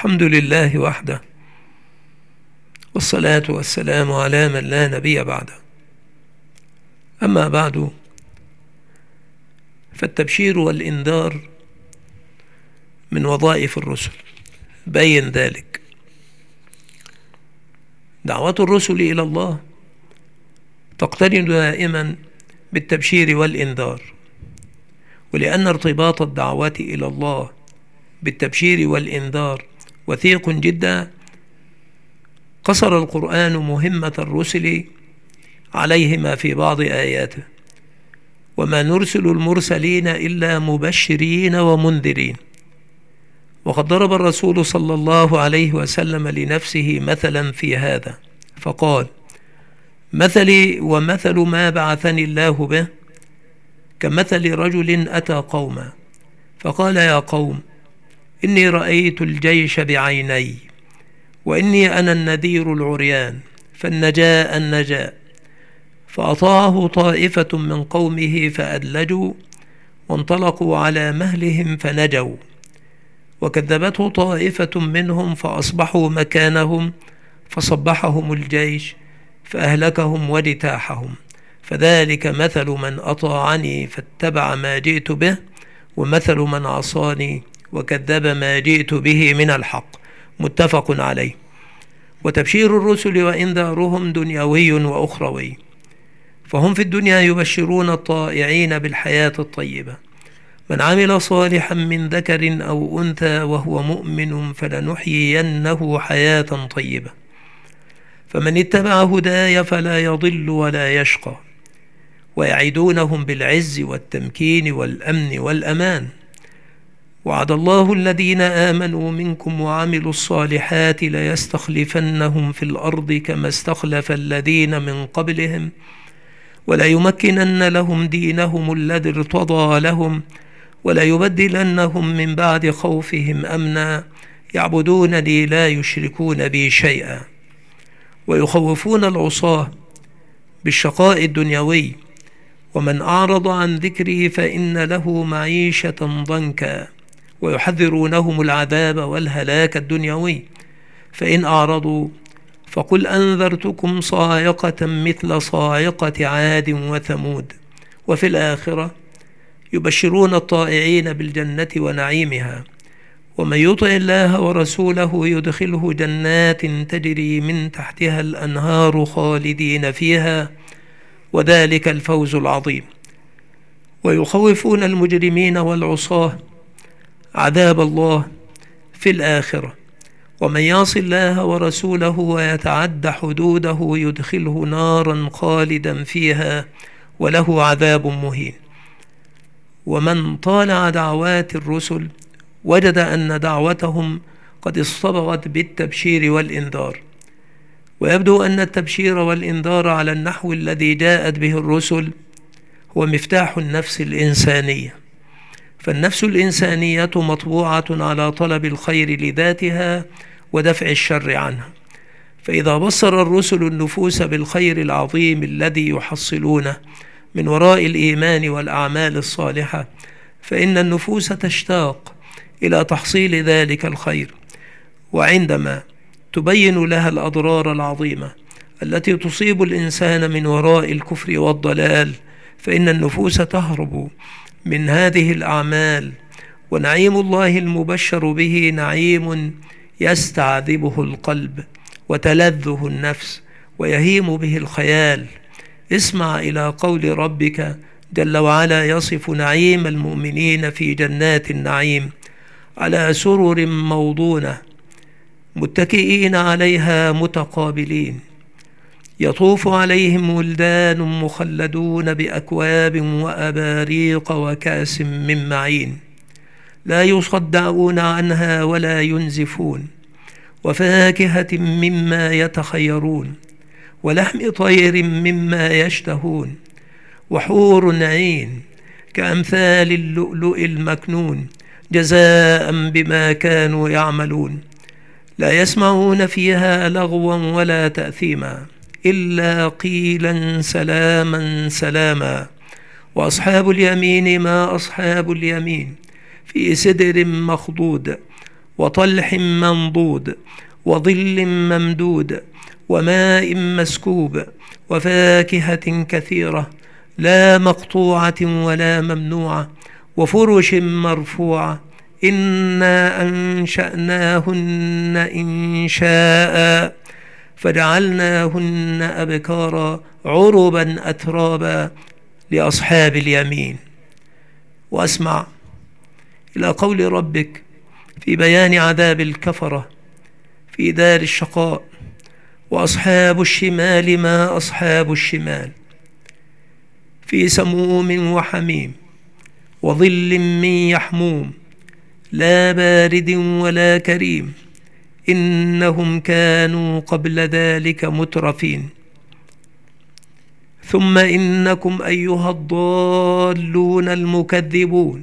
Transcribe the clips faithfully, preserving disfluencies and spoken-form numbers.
الحمد لله وحده، والصلاة والسلام على من لا نبي بعده. أما بعد، فالتبشير والإنذار من وظائف الرسل. بين ذلك دعوة الرسل إلى الله تقترن دائما بالتبشير والإنذار، ولأن ارتباط الدعوة إلى الله بالتبشير والإنذار وثيق جدا، قصر القرآن مهمة الرسل عليهما في بعض آياته: وما نرسل المرسلين إلا مبشرين ومنذرين. وقد ضرب الرسول صلى الله عليه وسلم لنفسه مثلا في هذا فقال: مثلي ومثل ما بعثني الله به كمثل رجل أتى قوما فقال: يا قوم، إني رأيت الجيش بعيني، وإني أنا النذير العريان، فالنجاء النجاء. فأطاعه طائفة من قومه فأدلجوا وانطلقوا على مهلهم فنجوا، وكذبته طائفة منهم فأصبحوا مكانهم فصبحهم الجيش فأهلكهم واجتاحهم. فذلك مثل من أطاعني فاتبع ما جئت به، ومثل من عصاني وكذب ما جئت به من الحق. متفق عليه. وتبشير الرسل وإنذارهم دنيوي وأخروي، فهم في الدنيا يبشرون الطائعين بالحياة الطيبة: من عمل صالحا من ذكر أو أنثى وهو مؤمن فلنحيينه حياة طيبة. فمن اتبع هداي فلا يضل ولا يشقى. ويعدونهم بالعز والتمكين والأمن والأمان. وعد الله الذين آمنوا منكم وعملوا الصالحات ليستخلفنهم في الأرض كما استخلف الذين من قبلهم، وليمكنن لهم دينهم الذي ارتضى لهم، وليبدلنهم من بعد خوفهم أمنا يعبدونني لا يشركون بي شيئا. ويخوفون العصاة بالشقاء الدنيوي: ومن أعرض عن ذكري فإن له معيشة ضنكا. ويحذرونهم العذاب والهلاك الدنيوي: فإن أعرضوا فقل أنذرتكم صاعقة مثل صاعقة عاد وثمود. وفي الآخرة يبشرون الطائعين بالجنة ونعيمها: ومن يطع الله ورسوله يدخله جنات تجري من تحتها الأنهار خالدين فيها، وذلك الفوز العظيم. ويخوفون المجرمين والعصاة عذاب الله في الآخرة: ومن يعص الله ورسوله ويتعد حدوده يدخله نارا خالدا فيها وله عذاب مهين. ومن طالع دعوات الرسل وجد أن دعوتهم قد اصطبغت بالتبشير والإنذار. ويبدو أن التبشير والإنذار على النحو الذي جاءت به الرسل هو مفتاح النفس الإنسانية. فالنفس الإنسانية مطبوعة على طلب الخير لذاتها ودفع الشر عنها. فإذا بصر الرسل النفوس بالخير العظيم الذي يحصلونه من وراء الإيمان والأعمال الصالحة، فإن النفوس تشتاق إلى تحصيل ذلك الخير. وعندما تبين لها الأضرار العظيمة التي تصيب الإنسان من وراء الكفر والضلال، فإن النفوس تهرب من هذه الأعمال. ونعيم الله المبشر به نعيم يستعذبه القلب وتلذه النفس ويهيم به الخيال. اسمع إلى قول ربك جل وعلا يصف نعيم المؤمنين في جنات النعيم: على سرر موضونة متكئين عليها متقابلين، يطوف عليهم ولدان مخلدون بأكواب وأباريق وكأس من معين، لا يصدعون عنها ولا ينزفون، وفاكهة مما يتخيرون، ولحم طير مما يشتهون، وحور عين كأمثال اللؤلؤ المكنون جزاء بما كانوا يعملون، لا يسمعون فيها لغوا ولا تأثيما إلا قيلا سلاما سلاما. وأصحاب اليمين ما أصحاب اليمين، في سدر مخضود وطلح منضود وظل ممدود وماء مسكوب وفاكهة كثيرة لا مقطوعة ولا ممنوعة وفرش مرفوعة إنا أنشأناهن إنشاء فجعلناهن أبكارا عربا أترابا لأصحاب اليمين. وأسمع إلى قول ربك في بيان عذاب الكفرة في دار الشقاء: وأصحاب الشمال ما أصحاب الشمال في سموم وحميم وظل من يحموم لا بارد ولا كريم إنهم كانوا قبل ذلك مترفين ثم إنكم أيها الضالون المكذبون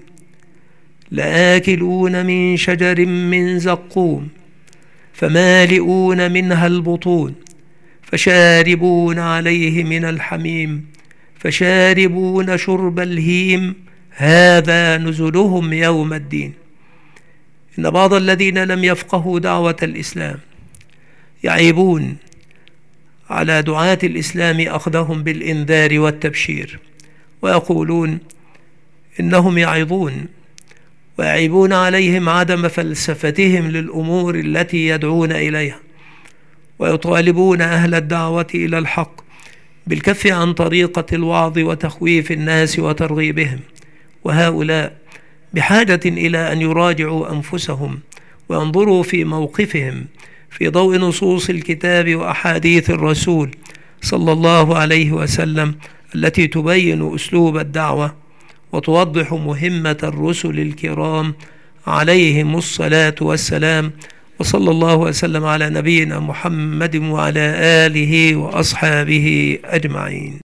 لآكلون من شجر من زقوم فمالئون منها البطون فشاربون عليه من الحميم فشاربون شرب الهيم هذا نزلهم يوم الدين. إن بعض الذين لم يفقهوا دعوة الإسلام يعيبون على دعاة الإسلام أخذهم بالإنذار والتبشير، ويقولون إنهم يعظون، ويعيبون عليهم عدم فلسفتهم للأمور التي يدعون إليها، ويطالبون أهل الدعوة إلى الحق بالكف عن طريقة الوعظ وتخويف الناس وترغيبهم. وهؤلاء بحاجة إلى أن يراجعوا أنفسهم وينظروا في موقفهم في ضوء نصوص الكتاب وأحاديث الرسول صلى الله عليه وسلم التي تبين أسلوب الدعوة وتوضح مهمة الرسل الكرام عليهم الصلاة والسلام. وصلى الله وسلم على نبينا محمد وعلى آله وأصحابه أجمعين.